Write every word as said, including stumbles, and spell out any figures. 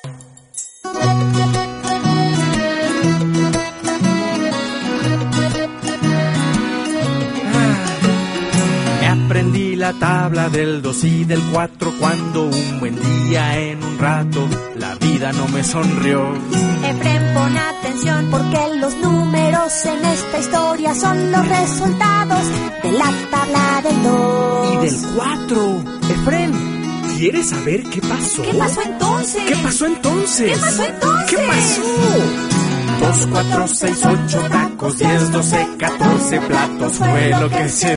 Aprendí la tabla del dos y del cuatro cuando un buen día en un rato la vida no me sonrió. Efren, pon atención porque los números en esta historia son los resultados de la tabla del dos. Y del cuatro. Efren, ¿quieres saber qué pasó? ¿Qué pasó entonces? ¿Qué pasó entonces? ¿Qué pasó entonces? ¿Qué pasó? Dos, cuatro, seis, ocho tacos, diez, doce, catorce platos fue lo que se